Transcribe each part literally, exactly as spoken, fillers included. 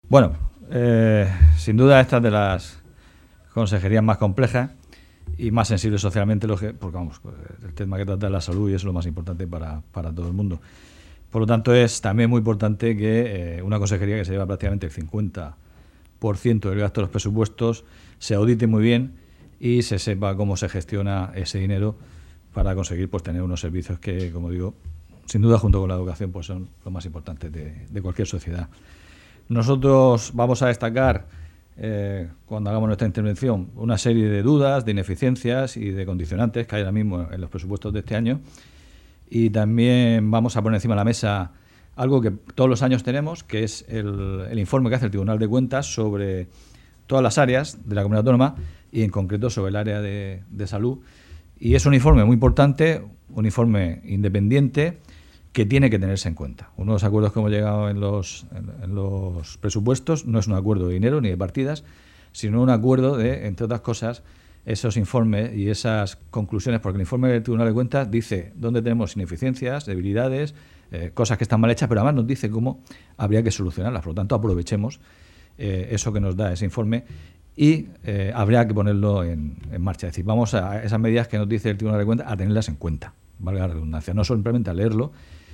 Bueno, eh, sin duda esta es de las consejerías más complejas y más sensibles socialmente, porque vamos, el tema que trata de la salud y eso es lo más importante para, para todo el mundo. Por lo tanto, es también muy importante que eh, una consejería que se lleva prácticamente el cincuenta por ciento del gasto de los presupuestos se audite muy bien y se sepa cómo se gestiona ese dinero para conseguir pues tener unos servicios que, como digo, sin duda junto con la educación pues son los más importantes de, de cualquier sociedad. Nosotros vamos a destacar, eh, cuando hagamos nuestra intervención, una serie de dudas, de ineficiencias y de condicionantes que hay ahora mismo en los presupuestos de este año, y también vamos a poner encima de la mesa algo que todos los años tenemos, que es el, el informe que hace el Tribunal de Cuentas sobre todas las áreas de la comunidad autónoma y en concreto sobre el área de, de salud. Y es un informe muy importante, un informe independiente que tiene que tenerse en cuenta. Uno de los acuerdos que hemos llegado en los, en, en los presupuestos no es un acuerdo de dinero ni de partidas, sino un acuerdo de, entre otras cosas, esos informes y esas conclusiones, porque el informe del Tribunal de Cuentas dice dónde tenemos ineficiencias, debilidades, eh, cosas que están mal hechas, pero además nos dice cómo habría que solucionarlas. Por lo tanto, aprovechemos eh, eso que nos da ese informe y eh, habría que ponerlo en, en marcha. Es decir, vamos a esas medidas que nos dice el Tribunal de Cuentas a tenerlas en cuenta, valga la redundancia, no simplemente a leerlo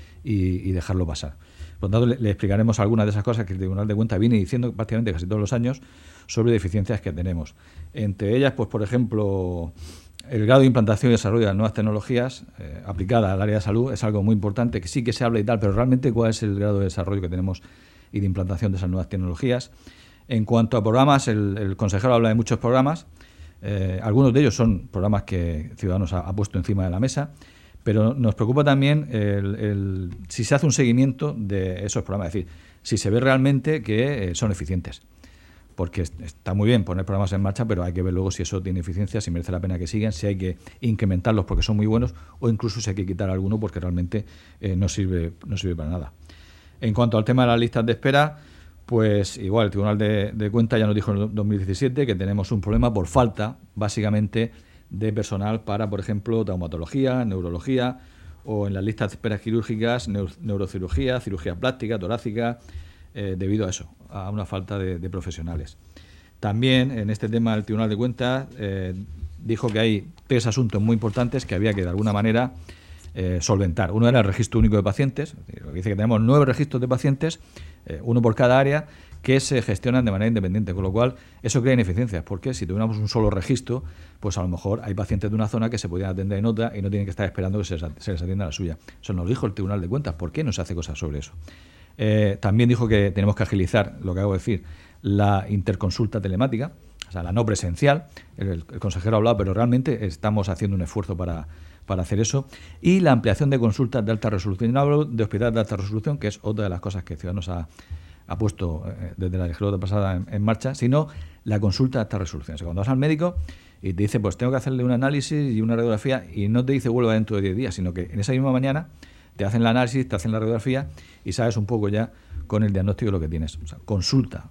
y, y dejarlo pasar. Por lo tanto, le, le explicaremos algunas de esas cosas que el Tribunal de Cuentas viene diciendo prácticamente casi todos los años sobre deficiencias que tenemos. Entre ellas, pues por ejemplo, el grado de implantación y desarrollo de las nuevas tecnologías eh, aplicada al área de salud es algo muy importante, que sí que se habla y tal, pero realmente cuál es el grado de desarrollo que tenemos y de implantación de esas nuevas tecnologías. En cuanto a programas, el, el consejero habla de muchos programas, eh, algunos de ellos son programas que Ciudadanos ha, ha puesto encima de la mesa, pero nos preocupa también el, el, si se hace un seguimiento de esos programas, es decir, si se ve realmente que eh, son eficientes. Porque está muy bien poner programas en marcha, pero hay que ver luego si eso tiene eficiencia, si merece la pena que sigan, si hay que incrementarlos porque son muy buenos o incluso si hay que quitar alguno porque realmente eh, no sirve, no sirve para nada. En cuanto al tema de las listas de espera, pues igual el Tribunal de, de Cuentas ya nos dijo en dos mil diecisiete que tenemos un problema por falta, básicamente, de personal para, por ejemplo, traumatología, neurología o en las listas de espera quirúrgicas, neuro, neurocirugía, cirugía plástica, torácica, eh, debido a eso, a una falta de, de profesionales. También en este tema el Tribunal de Cuentas eh, dijo que hay tres asuntos muy importantes que había que de alguna manera eh, solventar. Uno era el registro único de pacientes, dice que tenemos nueve registros de pacientes, eh, uno por cada área, que se gestionan de manera independiente, con lo cual eso crea ineficiencias, porque si tuviéramos un solo registro, pues a lo mejor hay pacientes de una zona que se podrían atender en otra y no tienen que estar esperando que se les, se les atienda la suya. Eso nos dijo el Tribunal de Cuentas. ¿Por qué no se hace cosas sobre eso? Eh, también dijo que tenemos que agilizar, lo que hago decir, la interconsulta telemática, o sea, la no presencial. El, el consejero ha hablado, pero realmente estamos haciendo un esfuerzo para, para hacer eso. Y la ampliación de consultas de alta resolución. No hablo de hospitales de alta resolución, que es otra de las cosas que Ciudadanos ha ha puesto eh, desde la legislatura pasada en, en marcha, sino la consulta de alta resolución. O sea, cuando vas al médico y te dice, pues tengo que hacerle un análisis y una radiografía, y no te dice vuelva dentro de diez días, sino que en esa misma mañana te hacen el análisis, te hacen la radiografía y sabes un poco ya con el diagnóstico de lo que tienes. O sea, consulta,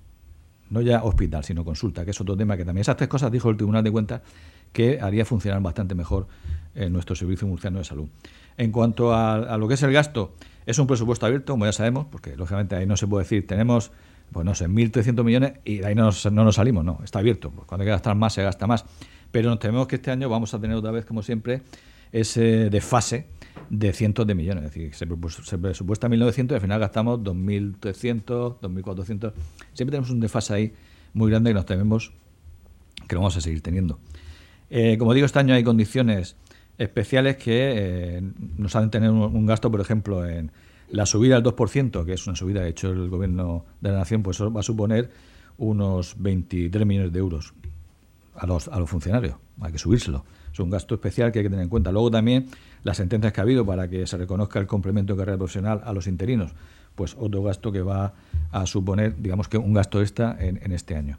no ya hospital, sino consulta, que es otro tema que también esas tres cosas dijo el Tribunal de Cuentas que haría funcionar bastante mejor en nuestro Servicio Murciano de Salud. En cuanto a, a lo que es el gasto, es un presupuesto abierto, como ya sabemos, porque lógicamente ahí no se puede decir, tenemos, pues no sé, mil trescientos millones y de ahí no nos, no nos salimos, no, está abierto. Pues cuando hay que gastar más, se gasta más. Pero nos tememos que este año vamos a tener otra vez, como siempre, ese desfase de cientos de millones. Es decir, se, se presupuesta mil novecientos y al final gastamos dos mil trescientos, dos mil cuatrocientos. Siempre tenemos un desfase ahí muy grande que nos tememos que lo vamos a seguir teniendo. Eh, como digo, este año hay condiciones especiales que eh, nos hacen tener un, un gasto, por ejemplo, en la subida del dos por ciento, que es una subida que ha hecho el Gobierno de la Nación, pues eso va a suponer unos veintitrés millones de euros a los, a los funcionarios. Hay que subírselo. Es un gasto especial que hay que tener en cuenta. Luego también las sentencias que ha habido para que se reconozca el complemento de carrera profesional a los interinos, pues otro gasto que va a suponer, digamos que un gasto extra en, en este año.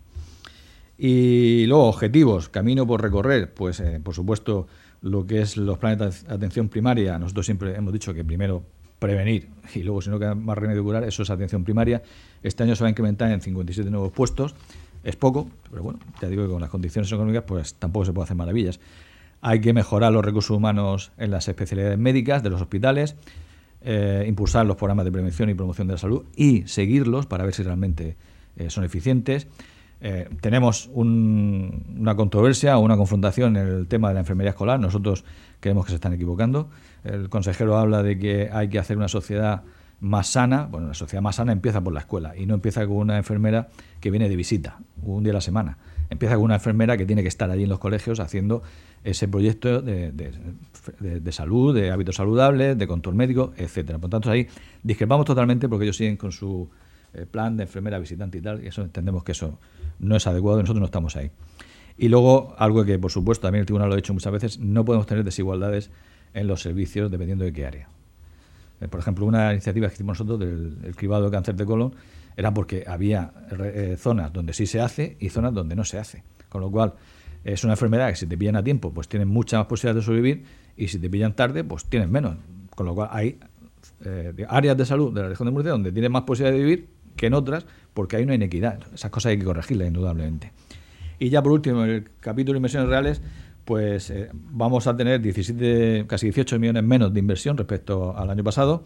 Y luego, objetivos, camino por recorrer, pues eh, por supuesto lo que es los planes de atención primaria. Nosotros siempre hemos dicho que primero prevenir y luego, si no queda más remedio curar, eso es atención primaria. Este año se va a incrementar en cincuenta y siete nuevos puestos. Es poco, pero bueno, te digo que con las condiciones económicas pues tampoco se puede hacer maravillas. Hay que mejorar los recursos humanos en las especialidades médicas de los hospitales, eh, impulsar los programas de prevención y promoción de la salud y seguirlos para ver si realmente eh, son eficientes. Eh, tenemos un, una controversia o una confrontación en el tema de la enfermería escolar. Nosotros creemos que se están equivocando. El consejero habla de que hay que hacer una sociedad más sana. Bueno, la sociedad más sana empieza por la escuela y no empieza con una enfermera que viene de visita un día a la semana. Empieza con una enfermera que tiene que estar allí en los colegios haciendo ese proyecto de, de, de, de salud, de hábitos saludables, de control médico, etcétera. Por tanto, ahí discrepamos totalmente porque ellos siguen con su eh, plan de enfermera visitante y tal, y eso entendemos que eso no es adecuado y nosotros no estamos ahí. Y luego, algo que por supuesto también el tribunal lo ha dicho muchas veces, no podemos tener desigualdades en los servicios dependiendo de qué área. Eh, por ejemplo, una iniciativa que hicimos nosotros del el cribado de cáncer de colon era porque había eh, zonas donde sí se hace y zonas donde no se hace. Con lo cual, es una enfermedad que si te pillan a tiempo, pues tienen muchas más posibilidades de sobrevivir y si te pillan tarde, pues tienen menos. Con lo cual, hay eh, áreas de salud de la región de Murcia donde tienen más posibilidades de vivir que en otras porque hay una inequidad. Esas cosas hay que corregirlas, indudablemente. Y ya por último, en el capítulo de inversiones reales, pues eh, vamos a tener diecisiete, casi dieciocho millones menos de inversión respecto al año pasado.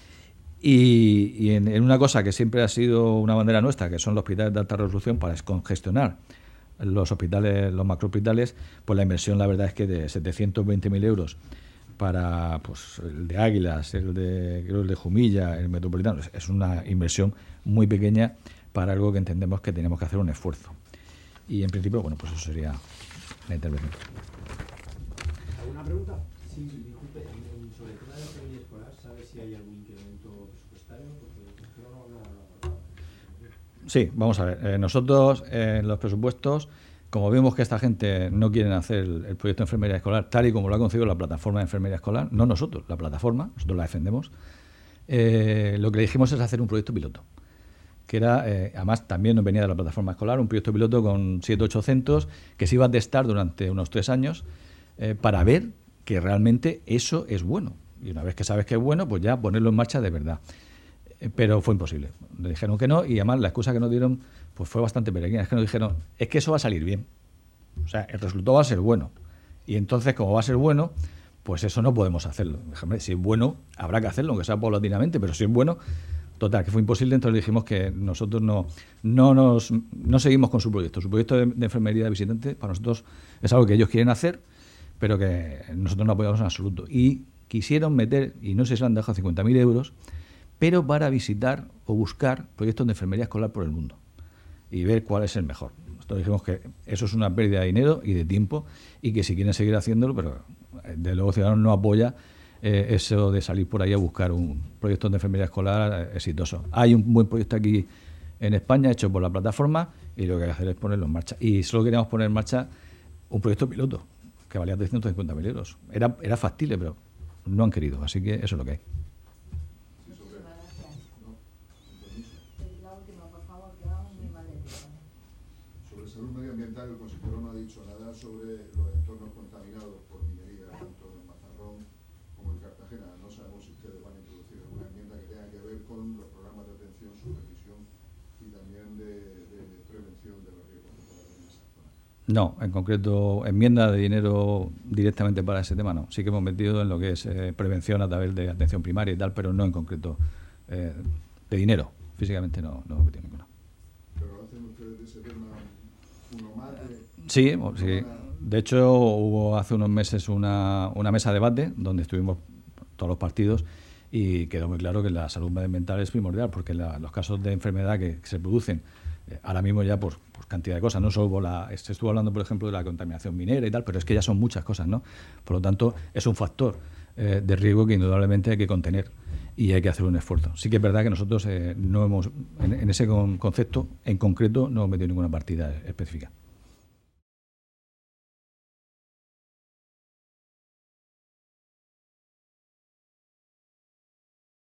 Y, y en, en una cosa que siempre ha sido una bandera nuestra, que son los hospitales de alta resolución, para descongestionar los hospitales, los macrohospitales, pues la inversión la verdad es que de setecientos veinte mil euros para pues el de Águilas, el de, creo el de Jumilla, el Metropolitano, es una inversión muy pequeña para algo que entendemos que tenemos que hacer un esfuerzo. Y en principio, bueno, pues eso sería la intervención. ¿Alguna pregunta? Sí, disculpe, sobre el tema de la enfermería escolar, ¿sabe si hay algún incremento presupuestario? Porque no, no, no, no. Sí, vamos a ver. Eh, nosotros en eh, los presupuestos, como vemos que esta gente no quieren hacer el, el proyecto de enfermería escolar tal y como lo ha concebido la plataforma de enfermería escolar, no nosotros, la plataforma, nosotros la defendemos, eh, lo que le dijimos es hacer un proyecto piloto, que era, eh, además también nos venía de la plataforma escolar, un proyecto piloto con siete u ocho centros que se iba a testar durante unos tres años eh, para ver que realmente eso es bueno. Y una vez que sabes que es bueno, pues ya ponerlo en marcha de verdad. Eh, pero fue imposible. Le dijeron que no y además la excusa que nos dieron pues fue bastante peregrina. Es que nos dijeron, es que eso va a salir bien. O sea, el resultado va a ser bueno. Y entonces, como va a ser bueno, pues eso no podemos hacerlo. Déjame, si es bueno, habrá que hacerlo, aunque sea paulatinamente, pero si es bueno, total, que fue imposible. Entonces dijimos que nosotros no, no, nos, no seguimos con su proyecto. Su proyecto de, de enfermería de visitante para nosotros es algo que ellos quieren hacer, pero que nosotros no apoyamos en absoluto. Y quisieron meter, y no sé si le han dejado cincuenta mil euros, pero para visitar o buscar proyectos de enfermería escolar por el mundo y ver cuál es el mejor. Nosotros dijimos que eso es una pérdida de dinero y de tiempo y que si quieren seguir haciéndolo, pero de luego Ciudadanos no apoya eh, eso de salir por ahí a buscar un proyecto de enfermería escolar eh, exitoso. Hay un buen proyecto aquí en España hecho por la plataforma y lo que hay que hacer es ponerlo en marcha. Y solo queríamos poner en marcha un proyecto piloto que valía trescientos cincuenta mil euros. Era, era factible, pero no han querido, así que eso es lo que hay. Salud medioambiental, el consejero no ha dicho nada sobre los entornos contaminados por minería, tanto en Mazarrón como en Cartagena. No sabemos si ustedes van a introducir alguna enmienda que tenga que ver con los programas de atención, supervisión y también de, de prevención de los riesgos en esa zona. No, en concreto, enmienda de dinero directamente para ese tema no. Sí que hemos metido en lo que es eh, prevención a través de atención primaria y tal, pero no en concreto eh, de dinero. Físicamente no, no hemos metido ninguna. ¿Pero hacen ustedes de ese tema uno más? De, sí, sí. De hecho, hubo hace unos meses una, una mesa de debate donde estuvimos todos los partidos y quedó muy claro que la salud medioambiental es primordial porque la, los casos de enfermedad que, que se producen eh, ahora mismo ya por, por cantidad de cosas, no solo por la, se estuvo hablando por ejemplo de la contaminación minera y tal, pero es que ya son muchas cosas, ¿no? Por lo tanto, es un factor eh, de riesgo que indudablemente hay que contener y hay que hacer un esfuerzo. Sí que es verdad que nosotros eh, no hemos, en, en ese con, concepto en concreto, no hemos metido ninguna partida específica.